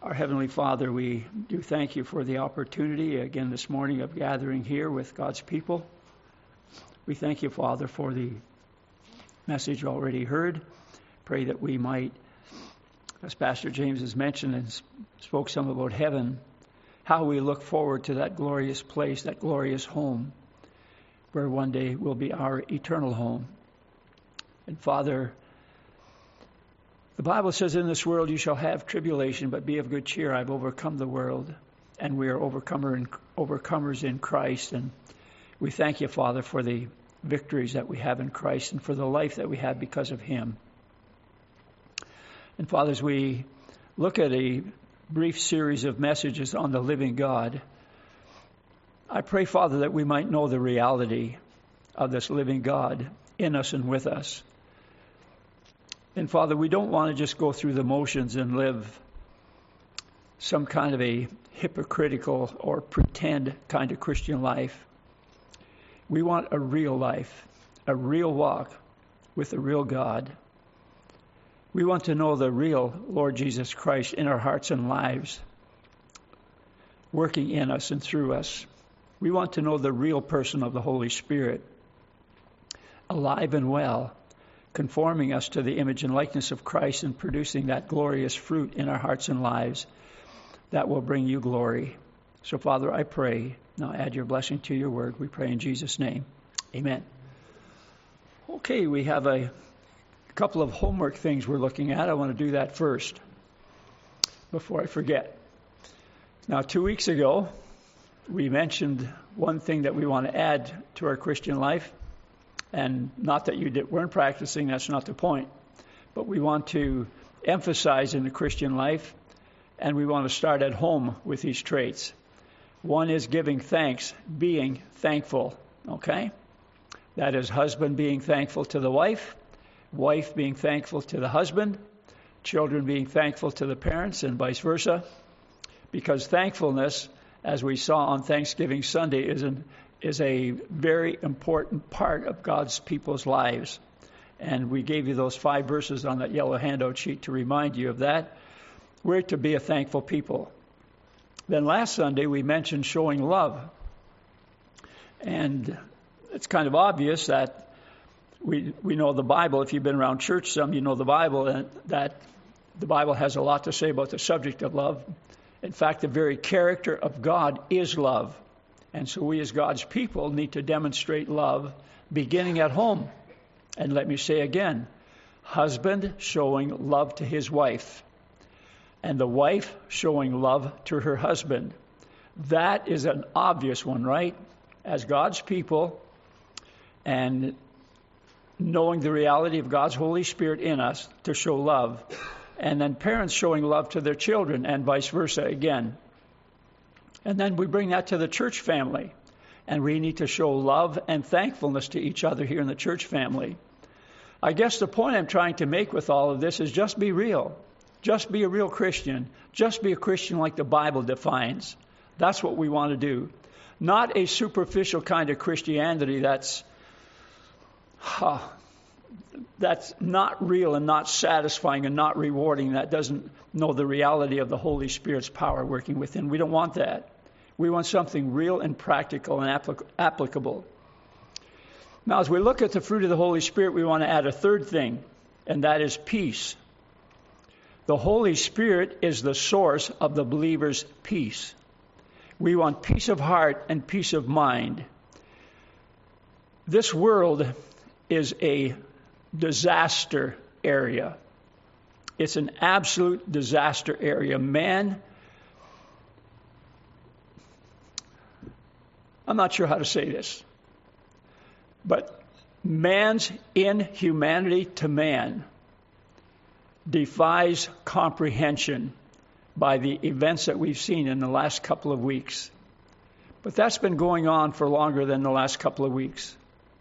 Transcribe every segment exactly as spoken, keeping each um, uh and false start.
Our Heavenly Father, we do thank you for the opportunity again this morning of gathering here with God's people. We thank you, Father, for the message already heard. Pray that we might, as Pastor James has mentioned and spoke some about heaven, how we look forward to that glorious place, that glorious home, where one day will be our eternal home. And Father, the Bible says, in this world you shall have tribulation, but be of good cheer. I've overcome the world, and we are overcomer in, overcomers in Christ. And we thank you, Father, for the victories that we have in Christ and for the life that we have because of him. And Father, as we look at a brief series of messages on the living God, I pray, Father, that we might know the reality of this living God in us and with us. And Father, we don't want to just go through the motions and live some kind of a hypocritical or pretend kind of Christian life. We want a real life, a real walk with the real God. We want to know the real Lord Jesus Christ in our hearts and lives, working in us and through us. We want to know the real person of the Holy Spirit, alive and well, conforming us to the image and likeness of Christ and producing that glorious fruit in our hearts and lives that will bring you glory. So, Father, I pray, now add your blessing to your word. We pray in Jesus' name. Amen. Okay, we have a couple of homework things we're looking at. I want to do that first before I forget. Now, two weeks ago, we mentioned one thing that we want to add to our Christian life. And not that you did, weren't practicing, that's not the point. But we want to emphasize in the Christian life, and we want to start at home with these traits. One is giving thanks, being thankful, okay? That is husband being thankful to the wife, wife being thankful to the husband, children being thankful to the parents, and vice versa. Because thankfulness, as we saw on Thanksgiving Sunday, is an is a very important part of God's people's lives. And we gave you those five verses on that yellow handout sheet to remind you of that. We're to be a thankful people. Then last Sunday we mentioned showing love. And it's kind of obvious that we we know the Bible. If you've been around church some, you know the Bible, and that the Bible has a lot to say about the subject of love. In fact, the very character of God is love. And so we as God's people need to demonstrate love beginning at home. And let me say again, husband showing love to his wife and the wife showing love to her husband. That is an obvious one, right? As God's people and knowing the reality of God's Holy Spirit in us to show love. And then parents showing love to their children and vice versa again. And then we bring that to the church family. And we need to show love and thankfulness to each other here in the church family. I guess the point I'm trying to make with all of this is just be real. Just be a real Christian. Just be a Christian like the Bible defines. That's what we want to do. Not a superficial kind of Christianity that's, huh, that's not real and not satisfying and not rewarding, that doesn't know the reality of the Holy Spirit's power working within. We don't want that. We want something real and practical and applic- applicable. Now, as we look at the fruit of the Holy Spirit, we want to add a third thing, and that is peace. The Holy Spirit is the source of the believer's peace. We want peace of heart and peace of mind. This world is a disaster area. It's an absolute disaster area. Man, I'm not sure how to say this, but man's inhumanity to man defies comprehension by the events that we've seen in the last couple of weeks. But that's been going on for longer than the last couple of weeks.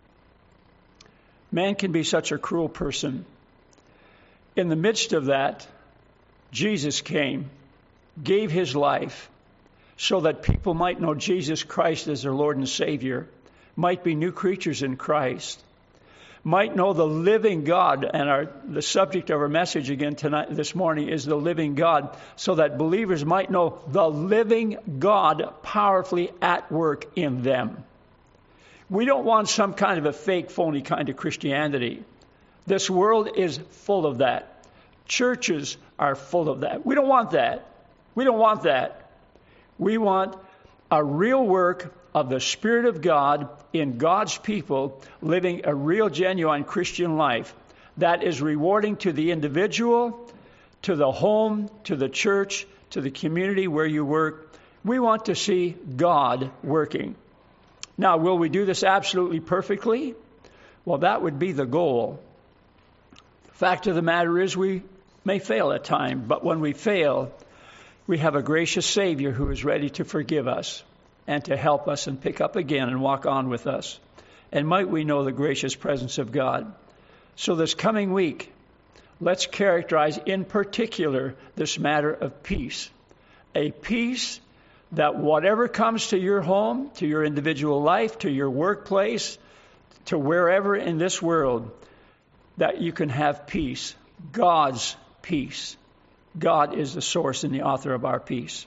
Man can be such a cruel person. In the midst of that, Jesus came, gave his life, so that people might know Jesus Christ as their Lord and Savior, might be new creatures in Christ. might know the living God. And our the subject of our message again tonight, this morning, is the living God, so that believers might know the living God powerfully at work in them. We don't want some kind of a fake, phony kind of Christianity. This world is full of that. Churches are full of that. We don't want that. We don't want that. We want a real work of the Spirit of God in God's people, living a real, genuine Christian life that is rewarding to the individual, to the home, to the church, to the community where you work. We want to see God working. Now, will we do this absolutely perfectly? Well, that would be the goal. The fact of the matter is we may fail at times, but when we fail, we have a gracious Savior who is ready to forgive us and to help us and pick up again and walk on with us. And might we know the gracious presence of God. So this coming week, let's characterize in particular this matter of peace. A peace that whatever comes to your home, to your individual life, to your workplace, to wherever in this world, that you can have peace. God's peace. God is the source and the author of our peace.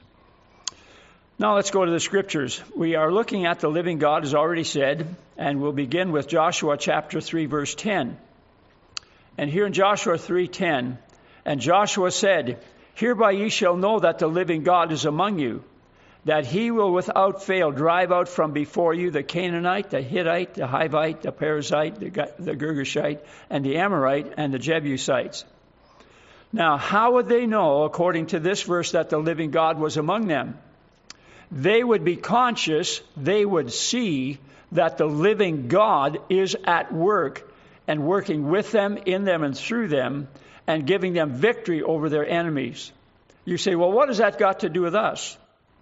Now let's go to the scriptures. We are looking at the living God, as already said, and we'll begin with Joshua chapter three, verse ten. And here in Joshua three ten, and Joshua said, "Hereby ye shall know that the living God is among you, that he will without fail drive out from before you the Canaanite, the Hittite, the Hivite, the Perizzite, the, the Girgashite, and the Amorite, and the Jebusites." Now, how would they know, according to this verse, that the living God was among them? They would be conscious, they would see that the living God is at work and working with them, in them, and through them, and giving them victory over their enemies. You say, well, what has that got to do with us?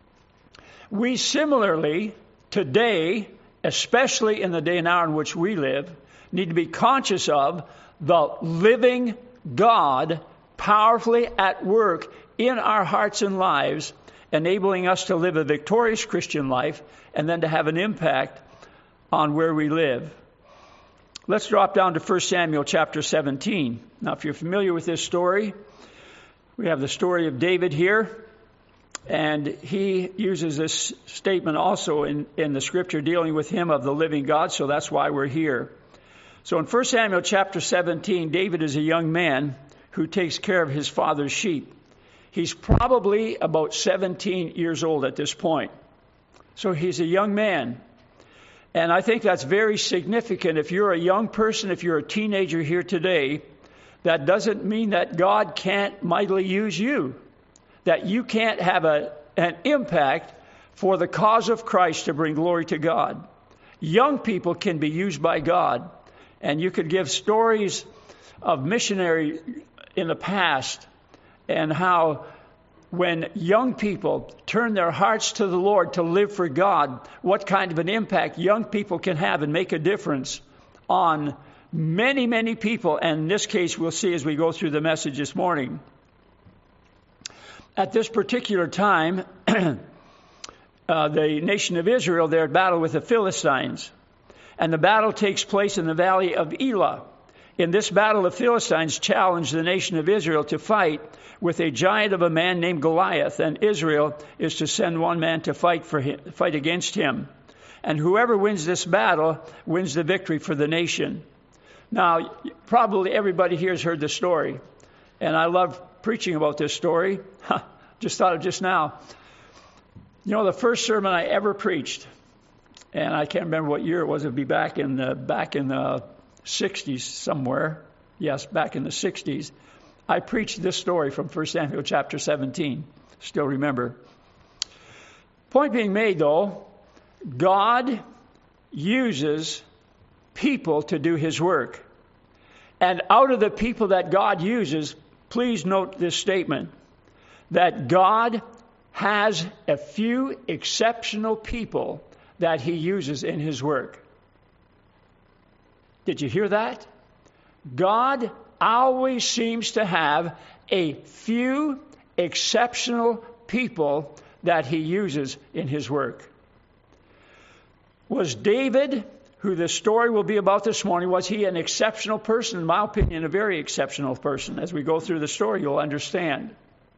We similarly, today, especially in the day and hour in which we live, need to be conscious of the living God powerfully at work in our hearts and lives, enabling us to live a victorious Christian life and then to have an impact on where we live. Let's drop down to First Samuel chapter seventeen. Now, if you're familiar with this story, we have the story of David here, and he uses this statement also in, in the scripture dealing with him of the living God, so that's why we're here. So in First Samuel chapter seventeen, David is a young man who takes care of his father's sheep. He's probably about seventeen years old at this point. So he's a young man. And I think that's very significant. If you're a young person, if you're a teenager here today, that doesn't mean that God can't mightily use you. That you can't have a, an impact for the cause of Christ to bring glory to God. Young people can be used by God. And you could give stories of missionary in the past and how when young people turn their hearts to the Lord to live for God, what kind of an impact young people can have and make a difference on many, many people. And in this case, we'll see as we go through the message this morning. At this particular time, uh, the nation of Israel, they're at battle with the Philistines. And the battle takes place in the valley of Elah. In this battle, the Philistines challenged the nation of Israel to fight with a giant of a man named Goliath, and Israel is to send one man to fight for him, fight against him. And whoever wins this battle wins the victory for the nation. Now, probably everybody here has heard the story, and I love preaching about this story. Just thought of just now. You know, the first sermon I ever preached, and I can't remember what year it was. It would be back in the back in the sixties somewhere. Yes, back in the sixties. I preached this story from First Samuel chapter seventeen. Still remember. Point being made, though, God uses people to do his work. And out of the people that God uses, please note this statement, that God has a few exceptional people that he uses in his work. Did you hear that? God always seems to have a few exceptional people that he uses in his work. Was David, who this story will be about this morning, was he an exceptional person? In my opinion, a very exceptional person. As we go through the story, you'll understand.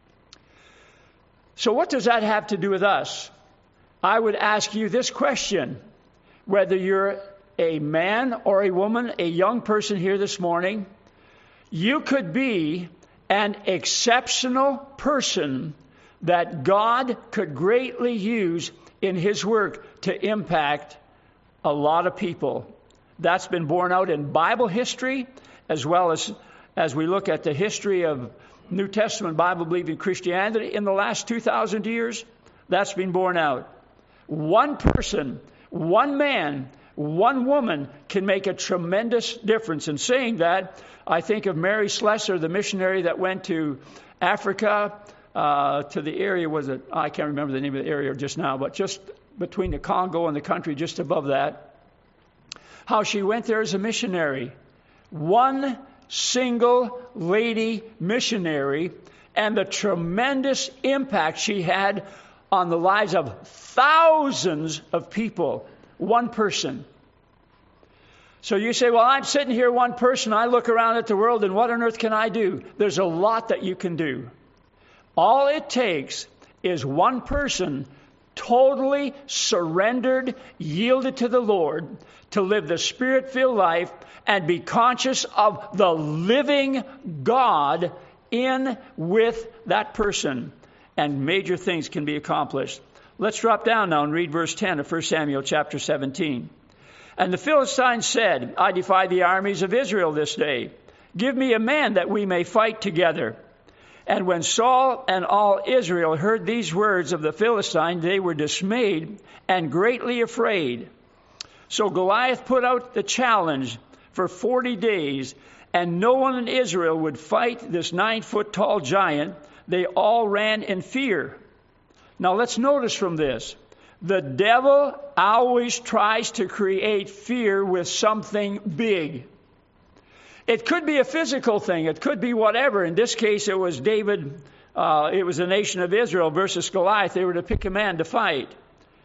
So what does that have to do with us? I would ask you this question, whether you're a man or a woman, a young person here this morning, you could be an exceptional person that God could greatly use in His work to impact a lot of people. That's been borne out in Bible history, as well as as we look at the history of New Testament Bible-believing Christianity in the last two thousand years. That's been borne out. One person, one man, one woman can make a tremendous difference. In saying that, I think of Mary Slessor, the missionary that went to Africa, uh, to the area, was it, I can't remember the name of the area just now, but just between the Congo and the country just above that, how she went there as a missionary. One single lady missionary, and the tremendous impact she had on the lives of thousands of people. One person. So you say, well, I'm sitting here, one person, I look around at the world, and what on earth can I do? There's a lot that you can do. All it takes is one person totally surrendered, yielded to the Lord, to live the Spirit-filled life and be conscious of the living God in with that person. And major things can be accomplished. Let's drop down now and read verse ten of First Samuel chapter seventeen. And the Philistines said, I defy the armies of Israel this day. Give me a man that we may fight together. And when Saul and all Israel heard these words of the Philistine, they were dismayed and greatly afraid. So Goliath put out the challenge for forty days, and no one in Israel would fight this nine-foot-tall giant. They all ran in fear. Now let's notice from this, the devil always tries to create fear with something big. It could be a physical thing. It could be whatever. In this case, it was David, uh, it was the nation of Israel versus Goliath. They were to pick a man to fight.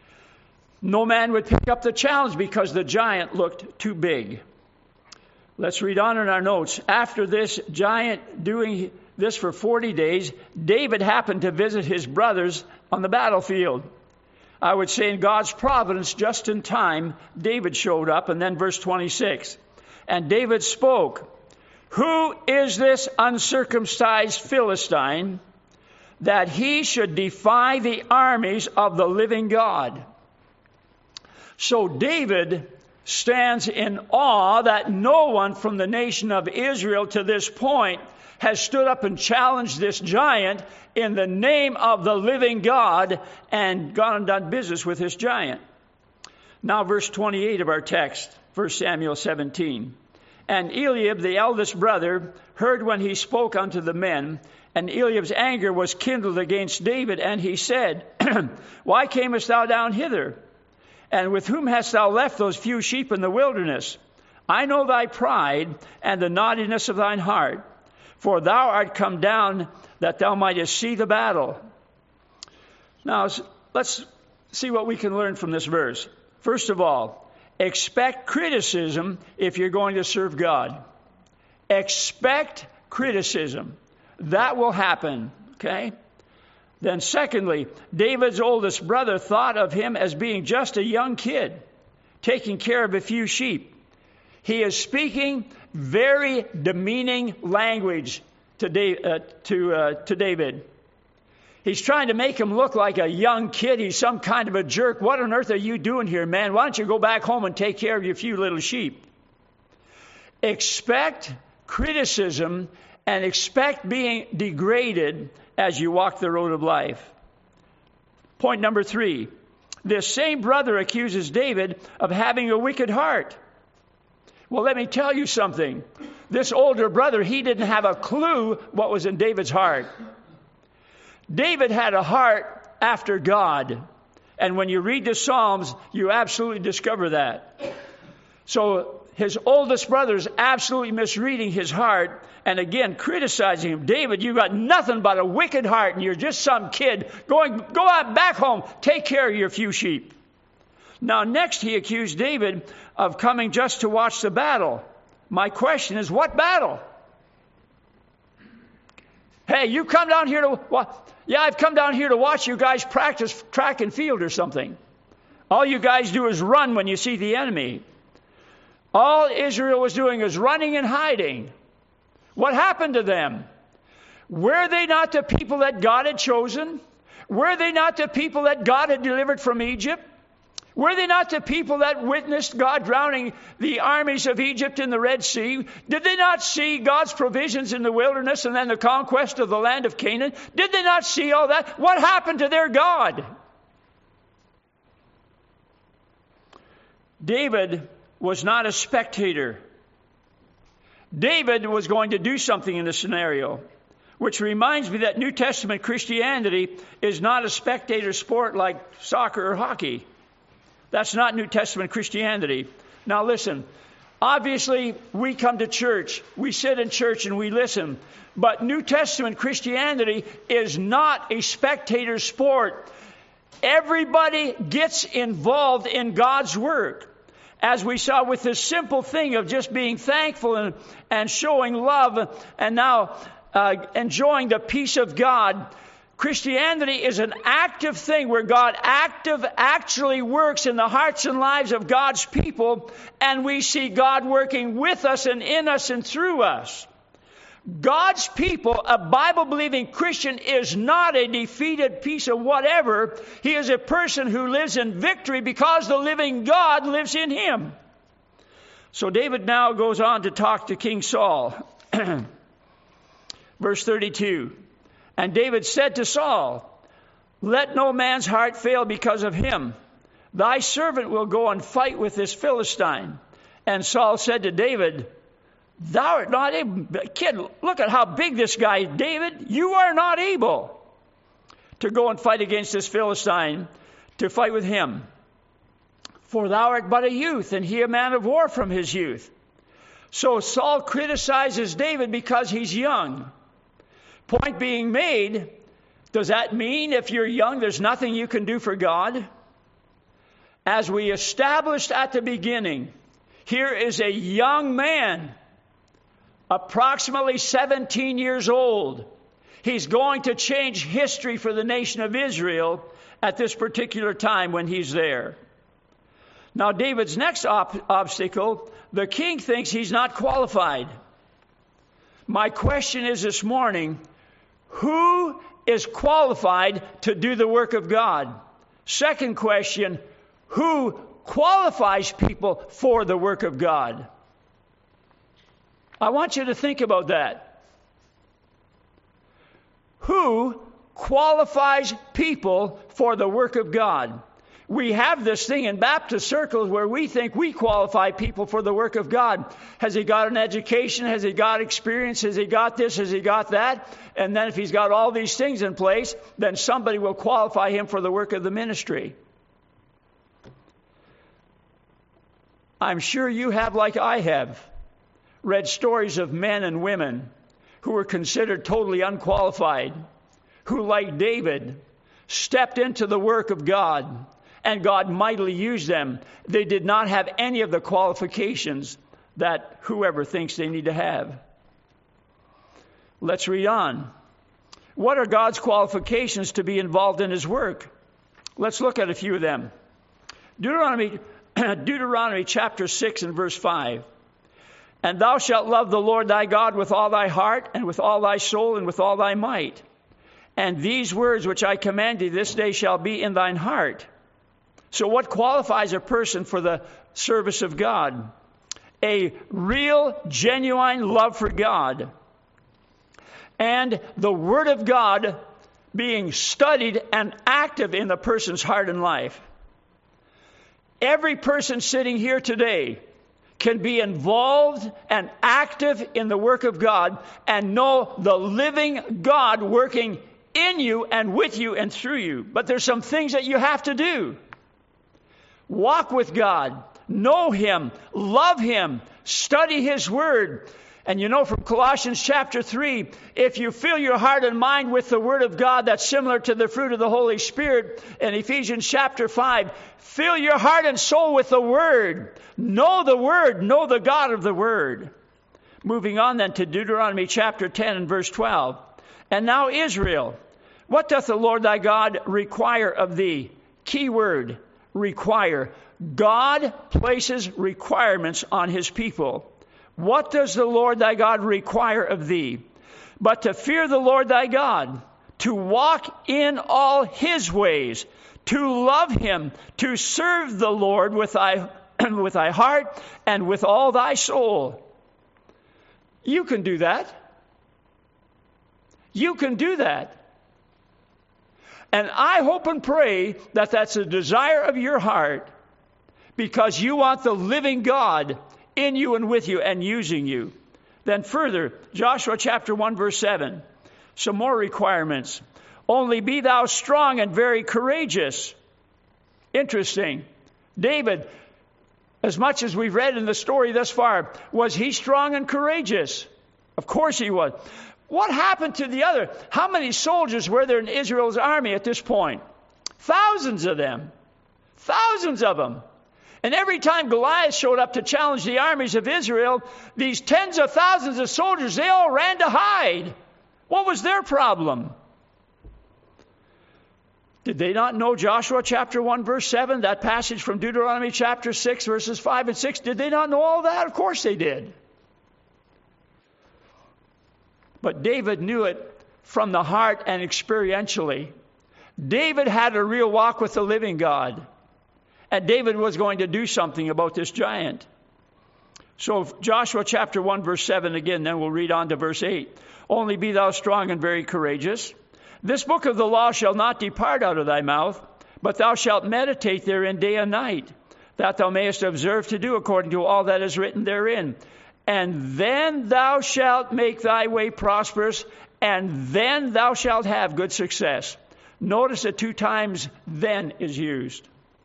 No man would pick up the challenge because the giant looked too big. Let's read on in our notes. After this giant doing this for forty days, David happened to visit his brothers on the battlefield. I would say in God's providence, just in time, David showed up. And then verse twenty-six. And David spoke, who is this uncircumcised Philistine that he should defy the armies of the living God? So David stands in awe that no one from the nation of Israel to this point has stood up and challenged this giant in the name of the living God and gone and done business with this giant. Now verse twenty-eight of our text, First Samuel seventeen. And Eliab, the eldest brother, heard when he spoke unto the men, and Eliab's anger was kindled against David, and he said, why camest thou down hither? And with whom hast thou left those few sheep in the wilderness? I know thy pride and the naughtiness of thine heart, for thou art come down that thou mightest see the battle. Now, let's see what we can learn from this verse. First of all, expect criticism if you're going to serve God. Expect criticism. That will happen, okay? Then secondly, David's oldest brother thought of him as being just a young kid, taking care of a few sheep. He is speaking very demeaning language to, da- uh, to, uh, to David. He's trying to make him look like a young kid. He's some kind of a jerk. What on earth are you doing here, man? Why don't you go back home and take care of your few little sheep? Expect criticism and expect being degraded as you walk the road of life. Point number three. This same brother accuses David of having a wicked heart. Well, let me tell you something. This older brother, he didn't have a clue what was in David's heart. David had a heart after God. And when you read the Psalms, you absolutely discover that. So his oldest brother is absolutely misreading his heart and again criticizing him. David, you got nothing but a wicked heart and you're just some kid. Going, go out back home, take care of your few sheep. Now, next he accused David of coming just to watch the battle. My question is, what battle? Hey, you come down here to, well, yeah, I've come down here to watch you guys practice track and field or something. All you guys do is run when you see the enemy. All Israel was doing is running and hiding. What happened to them? Were they not the people that God had chosen? Were they not the people that God had delivered from Egypt? Were they not the people that witnessed God drowning the armies of Egypt in the Red Sea? Did they not see God's provisions in the wilderness and then the conquest of the land of Canaan? Did they not see all that? What happened to their God? David was not a spectator. David was going to do something in this scenario, which reminds me that New Testament Christianity is not a spectator sport like soccer or hockey. That's not New Testament Christianity. Now listen, obviously we come to church, we sit in church and we listen, but New Testament Christianity is not a spectator sport. Everybody gets involved in God's work. As we saw with this simple thing of just being thankful and, and showing love and now uh, enjoying the peace of God. Christianity is an active thing where God active actually works in the hearts and lives of God's people, and we see God working with us and in us and through us. God's people, a Bible-believing Christian, is not a defeated piece of whatever. He is a person who lives in victory because the living God lives in him. So David now goes on to talk to King Saul. Verse thirty-two. And David said to Saul, let no man's heart fail because of him. Thy servant will go and fight with this Philistine. And Saul said to David, thou art not able. Kid, look at how big this guy is, David. You are not able to go and fight against this Philistine, to fight with him. For thou art but a youth, and he a man of war from his youth. So Saul criticizes David because he's young. Point being made, does that mean if you're young, there's nothing you can do for God? As we established at the beginning, here is a young man, approximately seventeen years old. He's going to change history for the nation of Israel at this particular time when he's there. Now, David's next op- obstacle, the king thinks he's not qualified. My question is this morning, who is qualified to do the work of God? Second question, who qualifies people for the work of God? I want you to think about that. Who qualifies people for the work of God? We have this thing in Baptist circles where we think we qualify people for the work of God. Has he got an education? Has he got experience? Has he got this? Has he got that? And then if he's got all these things in place, then somebody will qualify him for the work of the ministry. I'm sure you have, like I have, read stories of men and women who were considered totally unqualified, who, like David, stepped into the work of God, and God mightily used them. They did not have any of the qualifications that whoever thinks they need to have. Let's read on. What are God's qualifications to be involved in his work? Let's look at a few of them. Deuteronomy, Deuteronomy chapter six and verse five. And thou shalt love the Lord thy God with all thy heart and with all thy soul and with all thy might. And these words which I command thee this day shall be in thine heart. So what qualifies a person for the service of God? A real, genuine love for God. And the Word of God being studied and active in the person's heart and life. Every person sitting here today can be involved and active in the work of God and know the living God working in you and with you and through you. But there's some things that you have to do. Walk with God, know him, love him, study his word, And you know from Colossians chapter three, if you fill your heart and mind with the Word of God, that's similar to the fruit of the Holy Spirit. In Ephesians chapter five, fill your heart and soul with the Word. Know the Word, know the God of the Word. Moving on then to Deuteronomy chapter ten and verse twelve. And now Israel, what doth the Lord thy God require of thee? Key word, require. God places requirements on his people. What does the Lord thy God require of thee? But to fear the Lord thy God, to walk in all his ways, to love him, to serve the Lord with thy, with thy heart and with all thy soul. You can do that. You can do that. And I hope and pray that that's a desire of your heart, because you want the living God in you and with you and using you. Then further, Joshua chapter one verse seven, some more requirements. Only be thou strong and very courageous. Interesting. David, as much as we've read in the story thus far, was he strong and courageous? Of course he was. What happened to the other? How many soldiers were there in Israel's army at this point? Thousands of them. Thousands of them. And every time Goliath showed up to challenge the armies of Israel, these tens of thousands of soldiers, they all ran to hide. What was their problem? Did they not know Joshua chapter one verse seven, that passage from Deuteronomy chapter six verses five and six? Did they not know all that? Of course they did. But David knew it from the heart and experientially. David had a real walk with the living God. And David was going to do something about this giant. So Joshua chapter one verse seven again, then we'll read on to verse eight. Only be thou strong and very courageous. This book of the law shall not depart out of thy mouth, but thou shalt meditate therein day and night, that thou mayest observe to do according to all that is written therein. And then thou shalt make thy way prosperous, and then thou shalt have good success. Notice that two times then is used.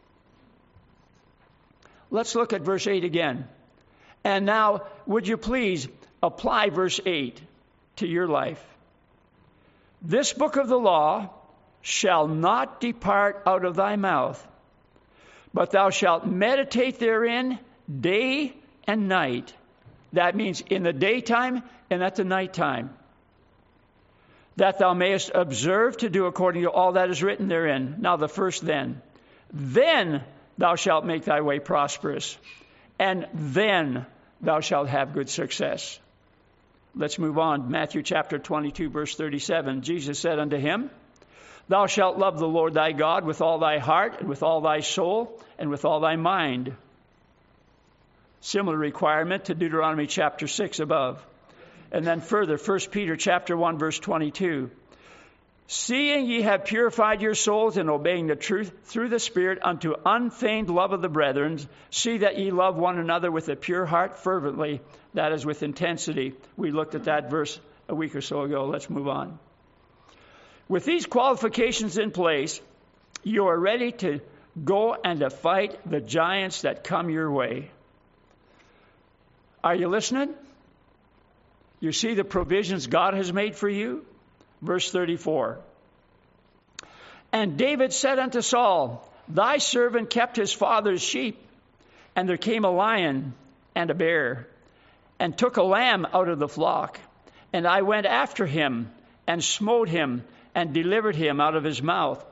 Let's look at verse eight again. And now, would you please apply verse eight to your life? This book of the law shall not depart out of thy mouth, but thou shalt meditate therein day and night. That means in the daytime and at the nighttime. That thou mayest observe to do according to all that is written therein. Now the first then. Then thou shalt make thy way prosperous, and then thou shalt have good success. Let's move on. Matthew chapter twenty-two, verse thirty-seven. Jesus said unto him, Thou shalt love the Lord thy God with all thy heart, and with all thy soul, and with all thy mind. Similar requirement to Deuteronomy chapter six above. And then further, First Peter chapter one, verse twenty-two. Seeing ye have purified your souls in obeying the truth through the Spirit unto unfeigned love of the brethren, see that ye love one another with a pure heart fervently, that is, with intensity. We looked at that verse a week or so ago. Let's move on. With these qualifications in place, you are ready to go and to fight the giants that come your way. Are you listening? You see the provisions God has made for you? Verse thirty-four. And David said unto Saul, Thy servant kept his father's sheep, and there came a lion and a bear, and took a lamb out of the flock. And I went after him, and smote him, and delivered him out of his mouth.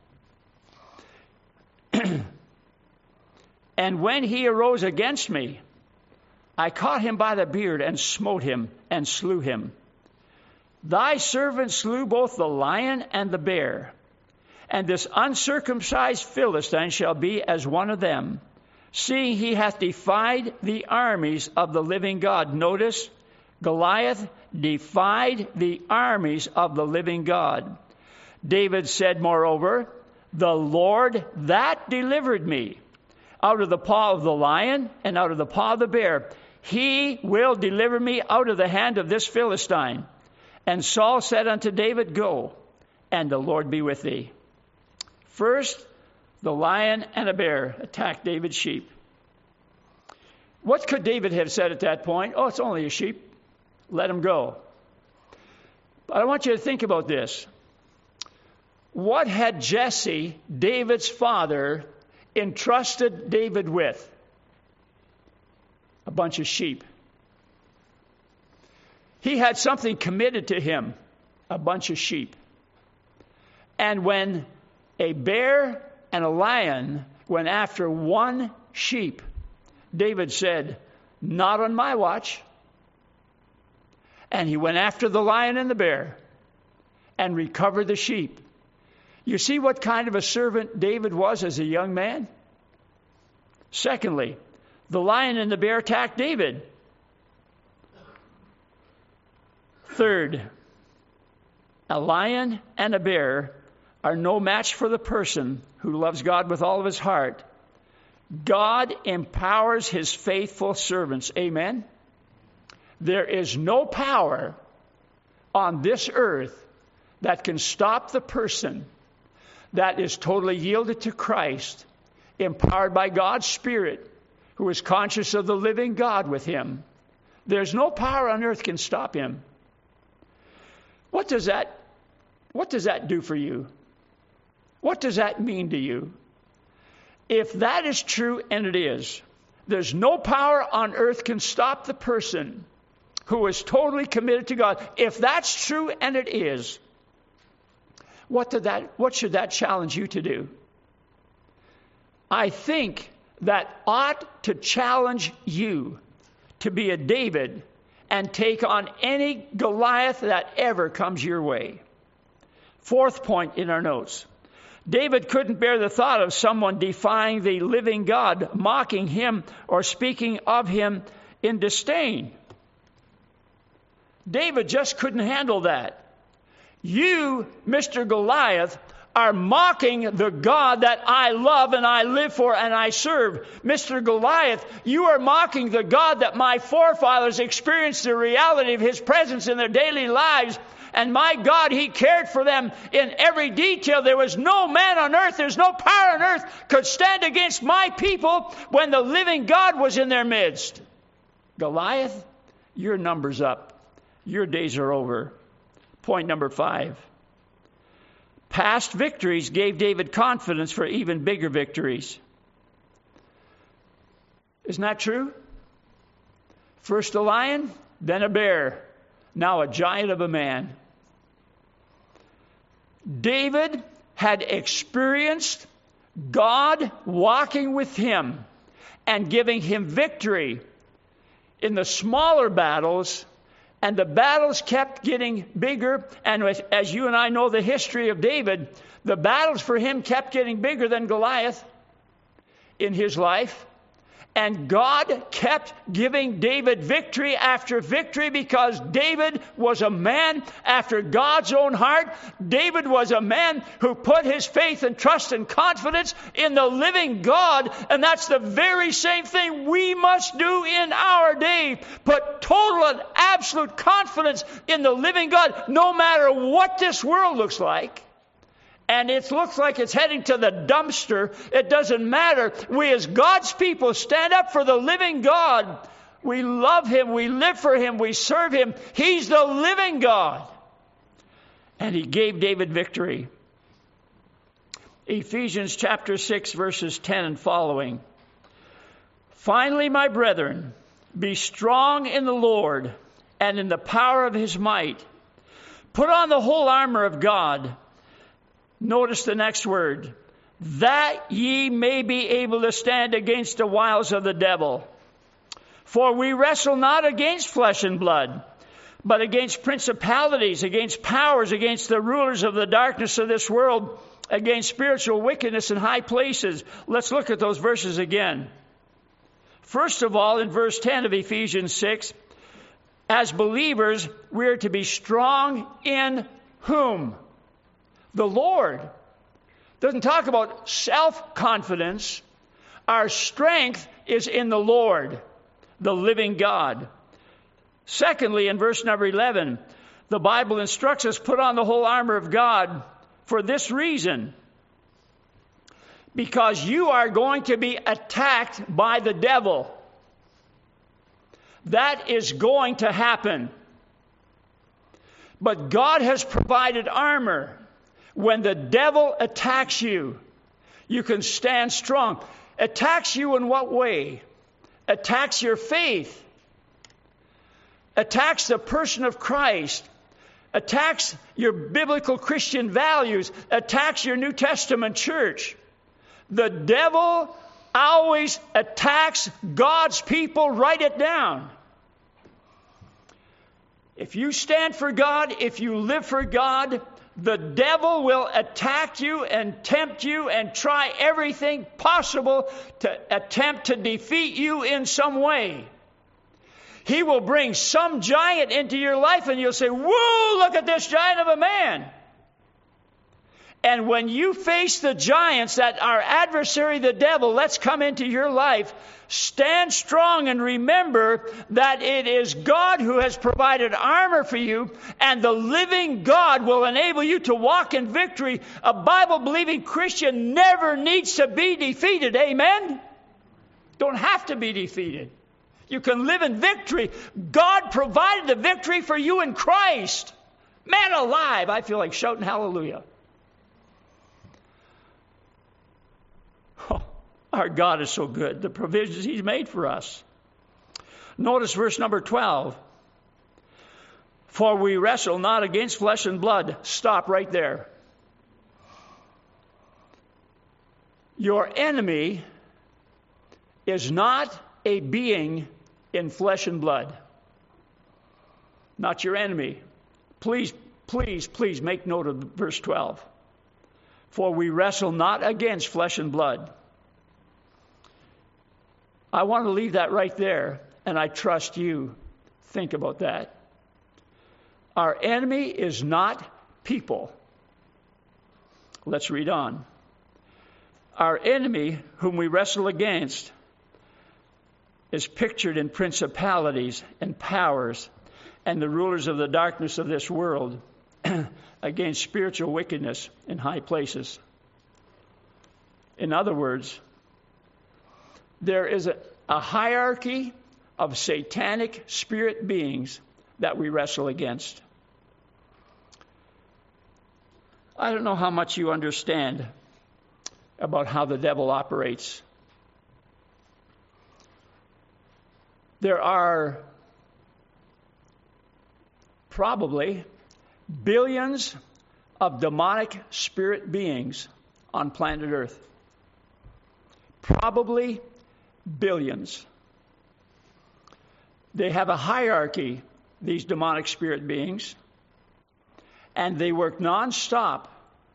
And when he arose against me, I caught him by the beard, and smote him, and slew him. Thy servant slew both the lion and the bear, and this uncircumcised Philistine shall be as one of them, seeing he hath defied the armies of the living God. Notice, Goliath defied the armies of the living God. David said, moreover, The Lord that delivered me out of the paw of the lion and out of the paw of the bear, he will deliver me out of the hand of this Philistine. And Saul said unto David, Go, and the Lord be with thee. First, the lion and a bear attacked David's sheep. What could David have said at that point? Oh, it's only a sheep. let him go. But I want you to think about this. What had Jesse, David's father, entrusted David with? A bunch of sheep. He had something committed to him, a bunch of sheep. And when a bear and a lion went after one sheep, David said, "Not on my watch." And he went after the lion and the bear and recovered the sheep. You see what kind of a servant David was as a young man? Secondly, the lion and the bear attacked David. Third, a lion and a bear are no match for the person who loves God with all of his heart. God empowers his faithful servants. Amen? There is no power on this earth that can stop the person that is totally yielded to Christ, empowered by God's Spirit, who is conscious of the living God with him. There's no power on earth can stop him. What does that, what does that do for you? What does that mean to you? If that is true, and it is, there's no power on earth can stop the person who is totally committed to God. If that's true, and it is, what did that, what should that challenge you to do? I think that ought to challenge you to be a David and take on any Goliath that ever comes your way. Fourth point in our notes. David couldn't bear the thought of someone defying the living God, mocking him, or speaking of him in disdain. David just couldn't handle that. You, Mister Goliath, are mocking the God that I love and I live for and I serve. Mister Goliath, you are mocking the God that my forefathers experienced the reality of his presence in their daily lives. And my God, he cared for them in every detail. There was no man on earth, there's no power on earth could stand against my people when the living God was in their midst. Goliath, your number's up. Your days are over. Point number five. Past victories gave David confidence for even bigger victories. Isn't that true? First a lion, then a bear, now a giant of a man. David had experienced God walking with him and giving him victory in the smaller battles, and the battles kept getting bigger. And as you and I know the history of David, the battles for him kept getting bigger than Goliath in his life. And God kept giving David victory after victory because David was a man after God's own heart. David was a man who put his faith and trust and confidence in the living God. And that's the very same thing we must do in our day. Put total and absolute confidence in the living God, no matter what this world looks like. And it looks like it's heading to the dumpster. It doesn't matter. We as God's people stand up for the living God. We love him. We live for him. We serve him. He's the living God. And he gave David victory. Ephesians chapter six, verses ten and following. Finally, my brethren, be strong in the Lord and in the power of his might. Put on the whole armor of God. Notice the next word. That ye may be able to stand against the wiles of the devil. For we wrestle not against flesh and blood, but against principalities, against powers, against the rulers of the darkness of this world, against spiritual wickedness in high places. Let's look at those verses again. First of all, in verse ten of Ephesians six, as believers, we are to be strong in whom? The Lord. Doesn't talk about self-confidence. Our strength is in the Lord, the living God. Secondly, in verse number eleven, the Bible instructs us, put on the whole armor of God for this reason. Because you are going to be attacked by the devil. That is going to happen. But God has provided armor. When the devil attacks you, you can stand strong. Attacks you in what way? Attacks your faith. Attacks the person of Christ. Attacks your biblical Christian values. Attacks your New Testament church. The devil always attacks God's people. Write it down. If you stand for God, if you live for God, the devil will attack you and tempt you and try everything possible to attempt to defeat you in some way. He will bring some giant into your life and you'll say, "Whoa, look at this giant of a man." And when you face the giants that our adversary, the devil, lets come into your life, stand strong and remember that it is God who has provided armor for you, and the living God will enable you to walk in victory. A Bible-believing Christian never needs to be defeated. Amen? Don't have to be defeated. You can live in victory. God provided the victory for you in Christ. Man alive, I feel like shouting hallelujah. Oh, our God is so good. The provisions He's made for us. Notice verse number twelve. For we wrestle not against flesh and blood. Stop right there. Your enemy is not a being in flesh and blood. Not your enemy. Please, please, please make note of verse twelve. For we wrestle not against flesh and blood. I want to leave that right there, and I trust you. Think about that. Our enemy is not people. Let's read on. Our enemy, whom we wrestle against, is pictured in principalities and powers and the rulers of the darkness of this world against spiritual wickedness in high places. In other words, there is a, a hierarchy of satanic spirit beings that we wrestle against. I don't know how much you understand about how the devil operates. There are probably billions of demonic spirit beings on planet Earth. Probably billions. They have a hierarchy, these demonic spirit beings, and they work nonstop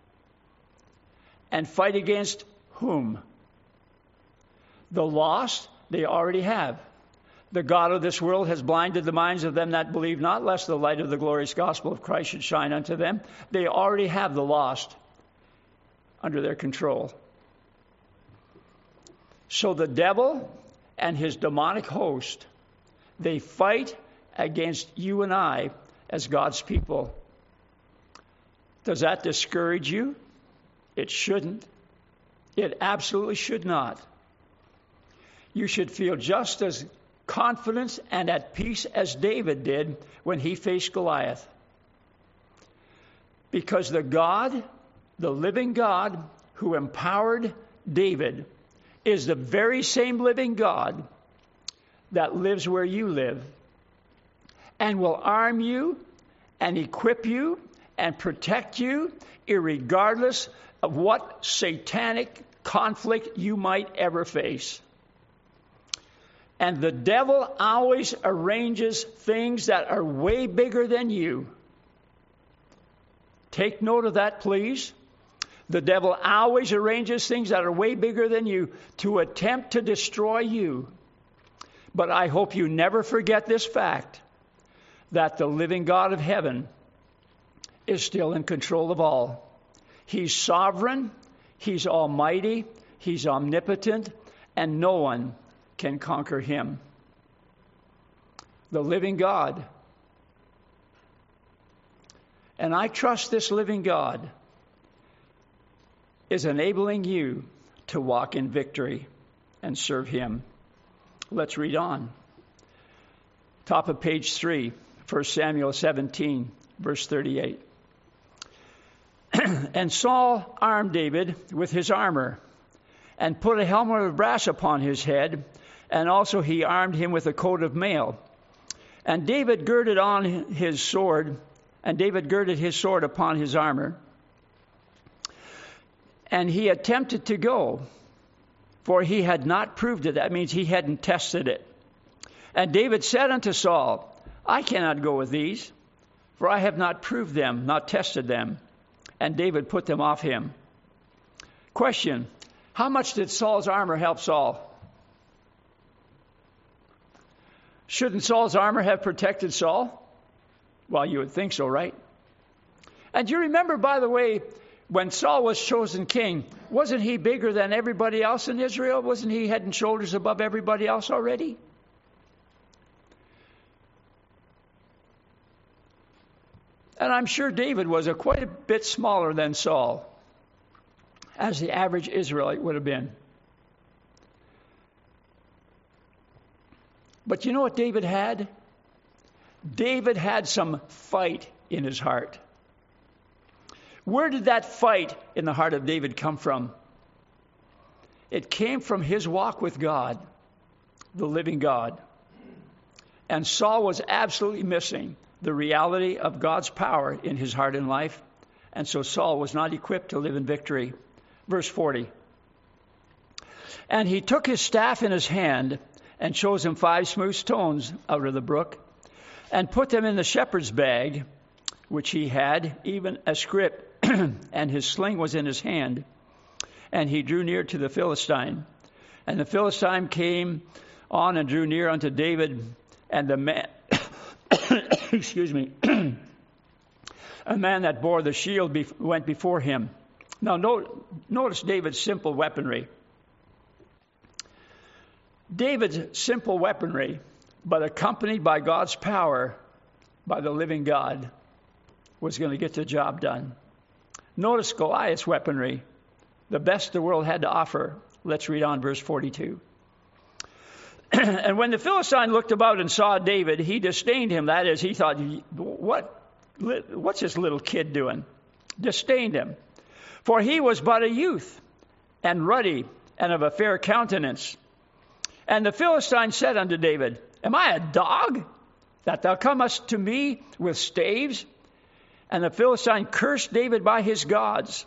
and fight against whom? The lost they already have. The God of this world has blinded the minds of them that believe not, lest the light of the glorious gospel of Christ should shine unto them. They already have the lost under their control. So the devil and his demonic host, they fight against you and I as God's people. Does that discourage you? It shouldn't. It absolutely should not. You should feel just as confident and at peace as David did when he faced Goliath. Because the God, the living God who empowered David, is the very same living God that lives where you live and will arm you and equip you and protect you irregardless of what satanic conflict you might ever face. And the devil always arranges things that are way bigger than you. Take note of that, please. The devil always arranges things that are way bigger than you to attempt to destroy you. But I hope you never forget this fact, that the living God of heaven is still in control of all. He's sovereign, He's almighty, He's omnipotent, and no one can conquer Him. The living God. And I trust this living God is enabling you to walk in victory and serve Him. Let's read on. Top of page three, First Samuel seventeen, verse thirty-eight. And Saul armed David with his armor, and put a helmet of brass upon his head, and also he armed him with a coat of mail. And David girded on his sword, and David girded his sword upon his armor. And he attempted to go, for he had not proved it. That means he hadn't tested it. And David said unto Saul, I cannot go with these, for I have not proved them, not tested them. And David put them off him. Question, how much did Saul's armor help Saul? Shouldn't Saul's armor have protected Saul? Well, you would think so, right? And you remember, by the way, when Saul was chosen king, wasn't he bigger than everybody else in Israel? Wasn't he head and shoulders above everybody else already? And I'm sure David was a quite a bit smaller than Saul, as the average Israelite would have been. But you know what David had? David had some fight in his heart. Where did that fight in the heart of David come from? It came from his walk with God, the living God. And Saul was absolutely missing the reality of God's power in his heart and life. And so Saul was not equipped to live in victory. Verse forty. And he took his staff in his hand and chose him five smooth stones out of the brook and put them in the shepherd's bag, which he had, even a scrip, and his sling was in his hand. And he drew near to the Philistine. And the Philistine came on and drew near unto David, and the man, excuse me, a man that bore the shield be- went before him. Now, note, notice David's simple weaponry. David's simple weaponry, but accompanied by God's power, by the living God, was going to get the job done. Notice Goliath's weaponry, the best the world had to offer. Let's read on verse forty-two. And when the Philistine looked about and saw David, he disdained him. That is, he thought, what, what's this little kid doing? Disdained him. For he was but a youth, and ruddy, and of a fair countenance. And the Philistine said unto David, Am I a dog, that thou comest to me with staves? And the Philistine cursed David by his gods.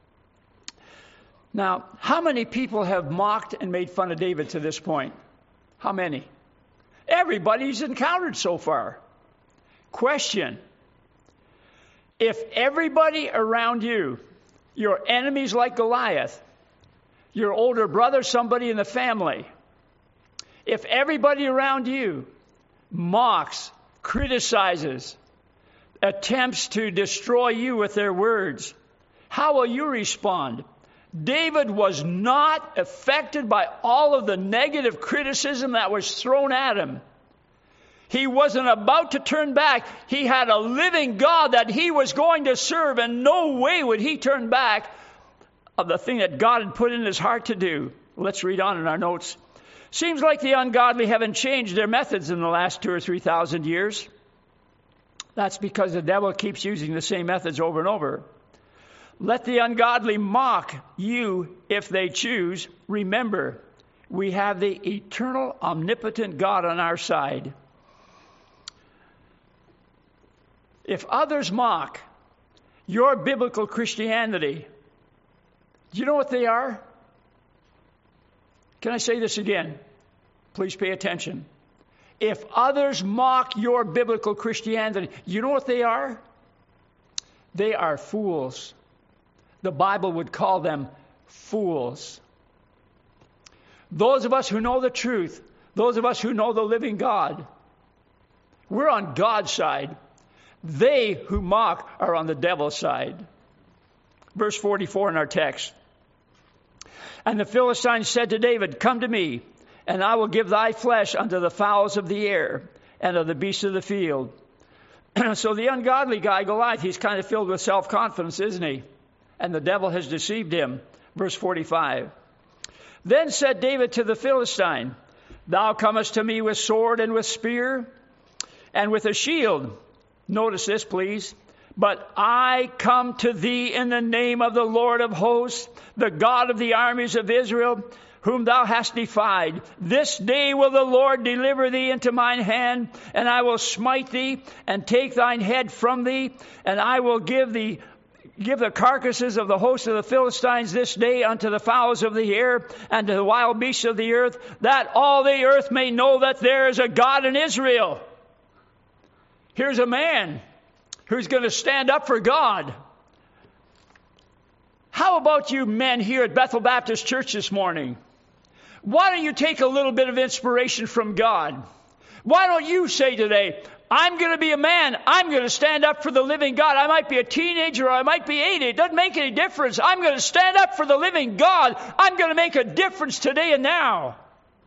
Now, how many people have mocked and made fun of David to this point? How many? Everybody he's encountered so far. Question. If everybody around you, your enemies like Goliath, your older brother, somebody in the family, if everybody around you mocks, criticizes, attempts to destroy you with their words, how will you respond? David was not affected by all of the negative criticism that was thrown at him. He wasn't about to turn back. He had a living God that he was going to serve, and no way would he turn back of the thing that God had put in his heart to do. Let's read on in our notes. Seems like the ungodly haven't changed their methods in the last two or three thousand years. That's because the devil keeps using the same methods over and over. Let the ungodly mock you if they choose. Remember, we have the eternal, omnipotent God on our side. If others mock your biblical Christianity, do you know what they are? Can I say this again? Please pay attention. If others mock your biblical Christianity, you know what they are? They are fools. The Bible would call them fools. Those of us who know the truth, those of us who know the living God, we're on God's side. They who mock are on the devil's side. Verse forty-four in our text. And the Philistine said to David, Come to me, and I will give thy flesh unto the fowls of the air and of the beasts of the field. So the ungodly guy, Goliath, he's kind of filled with self-confidence, isn't he? And the devil has deceived him. Verse forty-five. Then said David to the Philistine, Thou comest to me with sword and with spear and with a shield. Notice this, please. But I come to thee in the name of the Lord of hosts, the God of the armies of Israel, whom thou hast defied. This day will the Lord deliver thee into mine hand, and I will smite thee, and take thine head from thee, and I will give thee give the carcasses of the host of the Philistines this day unto the fowls of the air, and to the wild beasts of the earth, that all the earth may know that there is a God in Israel. Here's a man who's going to stand up for God. How about you men here at Bethel Baptist Church this morning? Why don't you take a little bit of inspiration from God? Why don't you say today, I'm going to be a man. I'm going to stand up for the living God. I might be a teenager or I might be eighty. It doesn't make any difference. I'm going to stand up for the living God. I'm going to make a difference today and now.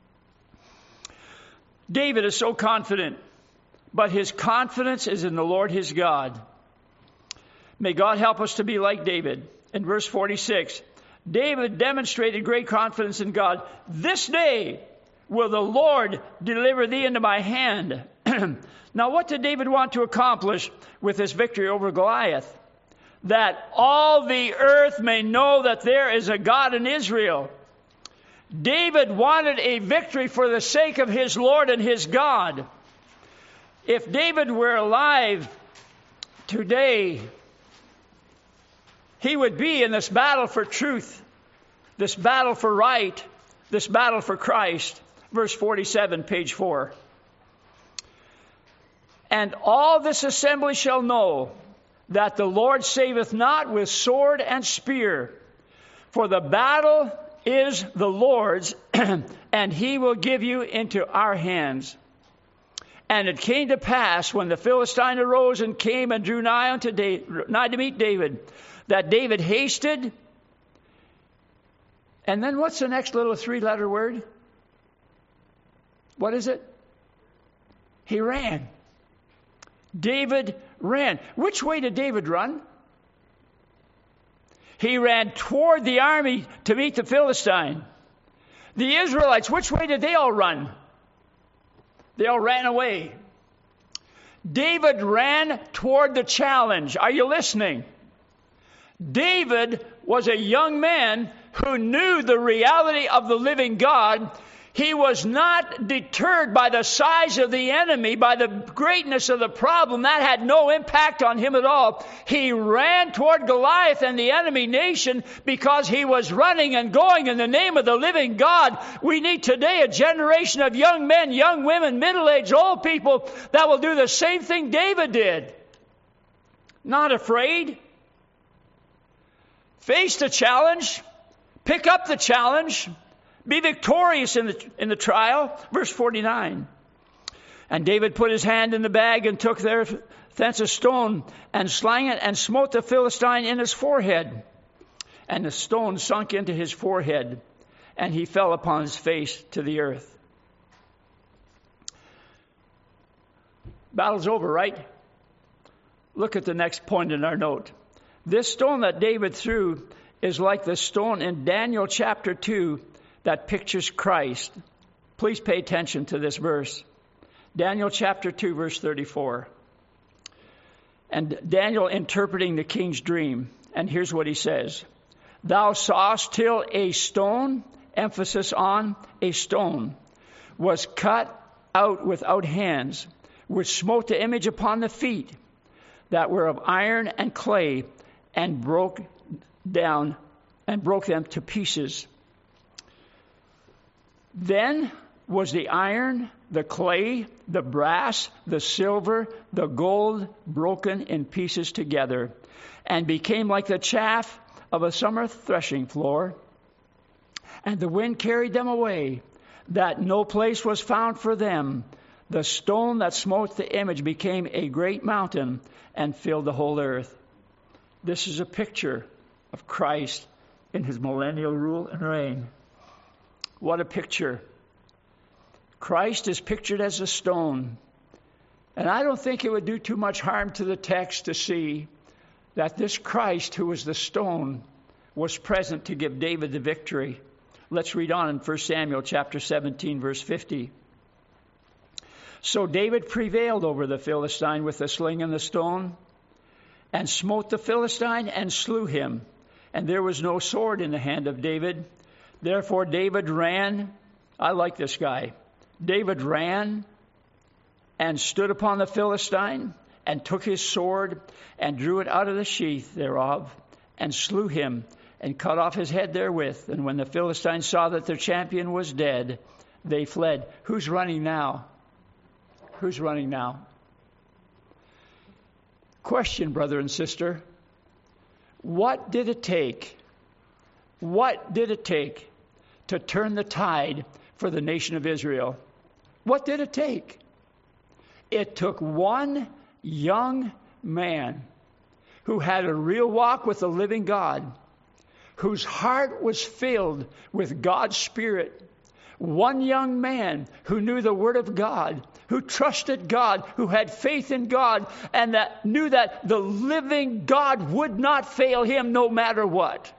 David is so confident, but his confidence is in the Lord his God. May God help us to be like David. In verse forty-six, David demonstrated great confidence in God. This day will the Lord deliver thee into my hand. Now, what did David want to accomplish with this victory over Goliath? That all the earth may know that there is a God in Israel. David wanted a victory for the sake of his Lord and his God. If David were alive today, he would be in this battle for truth, this battle for right, this battle for Christ. Verse forty-seven, page four. And all this assembly shall know that the Lord saveth not with sword and spear, for the battle is the Lord's, and he will give you into our hands. And it came to pass, when the Philistine arose and came and drew nigh unto David, nigh to meet David, that David hasted. And then what's the next little three-letter word? What is it? He ran. David ran. Which way did David run? He ran toward the army to meet the Philistine. The Israelites, which way did they all run? They all ran away. David ran toward the challenge. Are you listening? David was a young man who knew the reality of the living God. He was not deterred by the size of the enemy, by the greatness of the problem. That had no impact on him at all. He ran toward Goliath and the enemy nation because he was running and going in the name of the living God. We need today a generation of young men, young women, middle-aged, old people that will do the same thing David did. Not afraid. Face the challenge. Pick up the challenge. Be victorious in the, in the trial. Verse forty-nine. And David put his hand in the bag and took there thence a stone and slang it and smote the Philistine in his forehead. And the stone sunk into his forehead, and he fell upon his face to the earth. Battle's over, right? Look at the next point in our note. This stone that David threw is like the stone in Daniel chapter two that pictures Christ. Please pay attention to this verse. Daniel chapter two, verse thirty-four. And Daniel interpreting the king's dream. And here's what he says. Thou sawest till a stone, emphasis on a stone, was cut out without hands, which smote the image upon the feet, that were of iron and clay, and broke down, and broke them to pieces. Then was the iron, the clay, the brass, the silver, the gold broken in pieces together, and became like the chaff of a summer threshing floor. And the wind carried them away, that no place was found for them. The stone that smote the image became a great mountain and filled the whole earth. This is a picture of Christ in his millennial rule and reign. What a picture. Christ is pictured as a stone. And I don't think it would do too much harm to the text to see that this Christ, who was the stone, was present to give David the victory. Let's read on in First Samuel chapter seventeen, verse fifty. So David prevailed over the Philistine with the sling and the stone. and smote the Philistine and slew him. And there was no sword in the hand of David. Therefore David ran. I like this guy. David ran and stood upon the Philistine and took his sword and drew it out of the sheath thereof and slew him and cut off his head therewith. And when the Philistines saw that their champion was dead, they fled. Who's running now? Who's running now? Question, brother and sister. What did it take? What did it take to turn the tide for the nation of Israel? What did it take? It took one young man who had a real walk with the living God, whose heart was filled with God's Spirit. One young man who knew the Word of God, who trusted God, who had faith in God, and that knew that the living God would not fail him no matter what.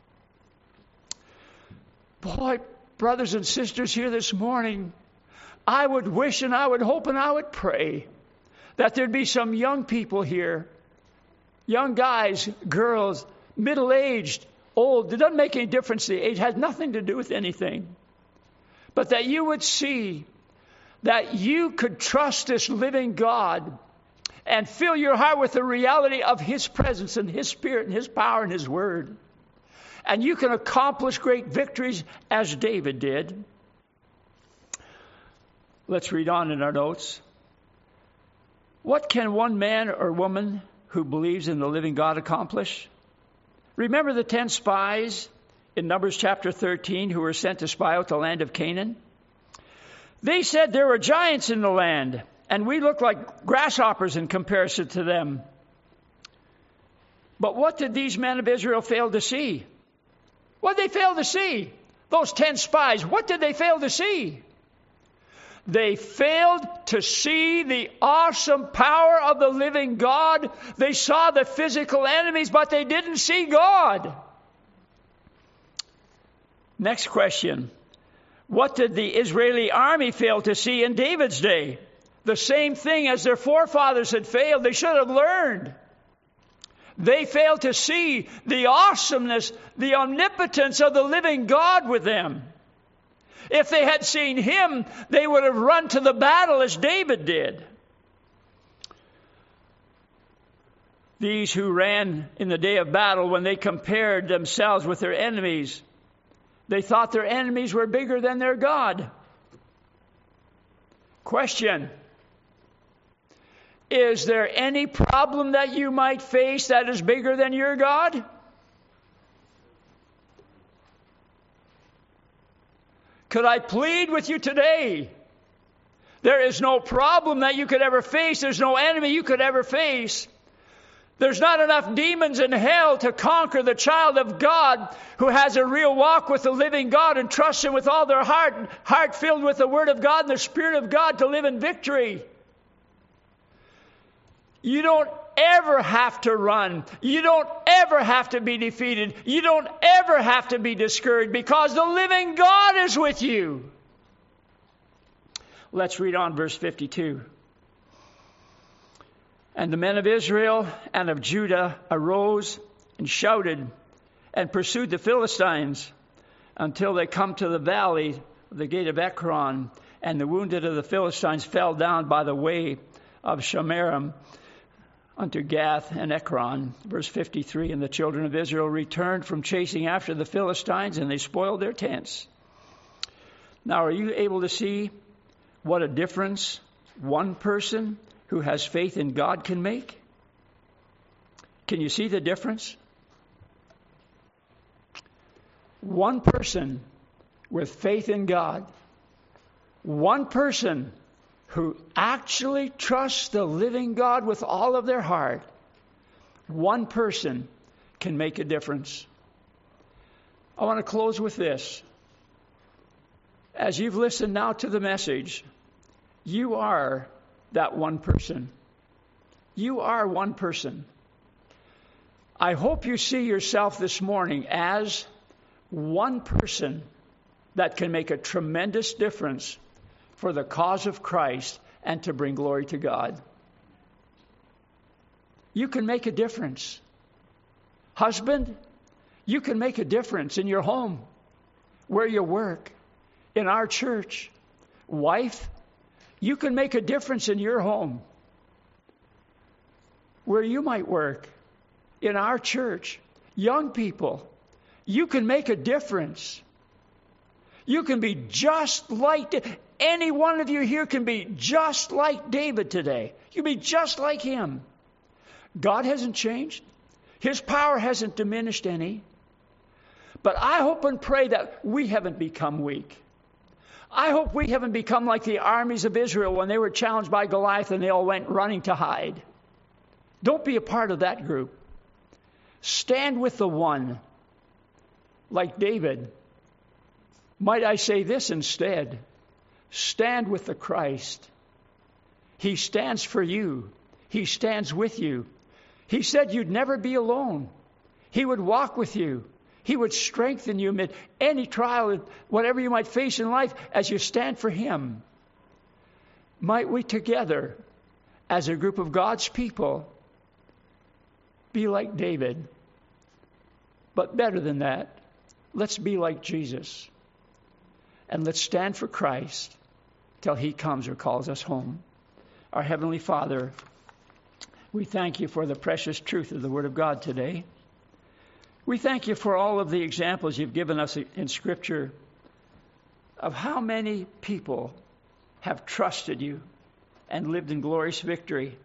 Boy, brothers and sisters here this morning, I would wish and I would hope and I would pray that there'd be some young people here, young guys, girls, middle-aged, old. It doesn't make any difference. The age has nothing to do with anything. But that you would see that you could trust this living God and fill your heart with the reality of His presence and His Spirit and His power and His Word. And you can accomplish great victories as David did. Let's read on in our notes. What can one man or woman who believes in the living God accomplish? Remember the ten spies in Numbers chapter thirteen who were sent to spy out the land of Canaan? They said there were giants in the land, and we look like grasshoppers in comparison to them. But what did these men of Israel fail to see? What did they fail to see? Those ten spies, what did they fail to see? They failed to see the awesome power of the living God. They saw the physical enemies, but they didn't see God. Next question. What did the Israeli army fail to see in David's day? The same thing as their forefathers had failed. They should have learned. They failed to see the awesomeness, the omnipotence of the living God with them. If they had seen Him, they would have run to the battle as David did. These who ran in the day of battle, when they compared themselves with their enemies, they thought their enemies were bigger than their God. Question. Is there any problem that you might face that is bigger than your God? Could I plead with you today? There is no problem that you could ever face. There's no enemy you could ever face. There's not enough demons in hell to conquer the child of God who has a real walk with the living God and trusts Him with all their heart, heart filled with the Word of God and the Spirit of God to live in victory. You don't ever have to run. You don't ever have to be defeated. You don't ever have to be discouraged because the living God is with you. Let's read on verse fifty-two. And the men of Israel and of Judah arose and shouted and pursued the Philistines until they come to the valley of the gate of Ekron. And the wounded of the Philistines fell down by the way of Shemarim unto Gath and Ekron. Verse fifty-three, and the children of Israel returned from chasing after the Philistines, and they spoiled their tents. Now, are you able to see what a difference one person who has faith in God can make? Can you see the difference? One person with faith in God, one person who actually trusts the living God with all of their heart, one person can make a difference. I want to close with this. As you've listened now to the message, you are that one person. You are one person. I hope you see yourself this morning as one person that can make a tremendous difference for the cause of Christ and to bring glory to God. you can make a difference. Husband, you can make a difference in your home, where you work, in our church. Wife, you can make a difference in your home, where you might work, in our church. Young people, you can make a difference. You can be just like, any one of you here can be just like David today. You can be just like him. God hasn't changed. His power hasn't diminished any. But I hope and pray that we haven't become weak. I hope we haven't become like the armies of Israel when they were challenged by Goliath and they all went running to hide. Don't be a part of that group. Stand with the one, like David. Might I say this instead? Stand with the Christ. He stands for you. He stands with you. He said you'd never be alone. He would walk with you. He would strengthen you amid any trial, whatever you might face in life, as you stand for Him. Might we together, as a group of God's people, be like David. But better than that, let's be like Jesus. And let's stand for Christ till He comes or calls us home. Our Heavenly Father, we thank You for the precious truth of the Word of God today. We thank You for all of the examples You've given us in Scripture of how many people have trusted You and lived in glorious victory.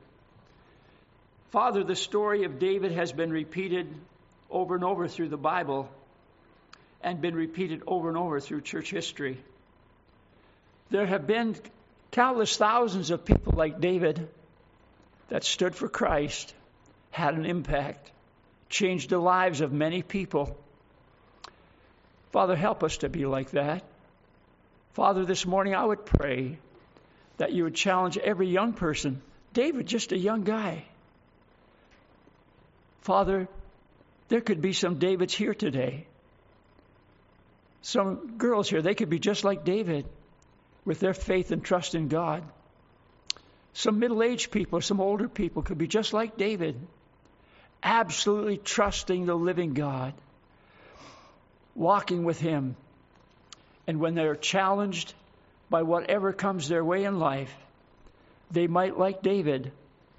Father, the story of David has been repeated over and over through the Bible and been repeated over and over through church history. There have been countless thousands of people like David that stood for Christ, had an impact, changed the lives of many people. Father, help us to be like that. Father, this morning I would pray that You would challenge every young person. David, just a young guy. Father, there could be some Davids here today. Some girls here, they could be just like David with their faith and trust in God. Some middle-aged people, some older people could be just like David, absolutely trusting the living God, walking with Him. And when they're challenged by whatever comes their way in life, they might, like David,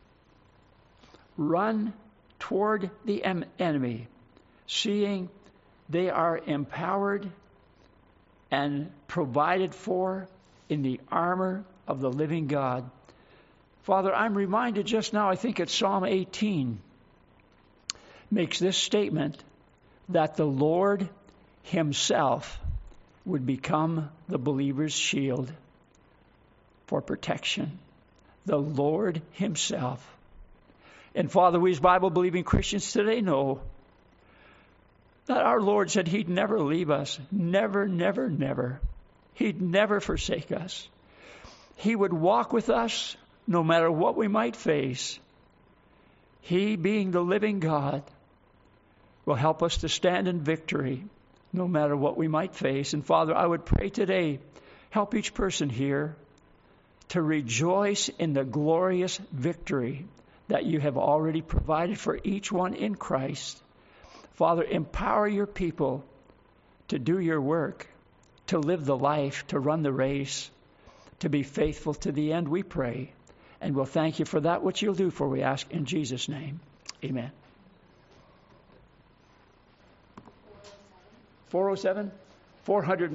run toward the em- enemy, seeing they are empowered and provided for in the armor of the living God. Father, I'm reminded just now, I think it's Psalm eighteen, makes this statement that the Lord Himself would become the believer's shield for protection. The Lord Himself. And Father, we as Bible-believing Christians today know that our Lord said He'd never leave us. Never, never, never. He'd never forsake us. He would walk with us no matter what we might face. He, being the living God, will help us to stand in victory no matter what we might face. And Father, I would pray today, help each person here to rejoice in the glorious victory that You have already provided for each one in Christ. Father, empower Your people to do Your work, to live the life, to run the race, to be faithful to the end, we pray. And we'll thank You for that which You'll do, for we ask in Jesus' name. Amen. four oh seven? four hundred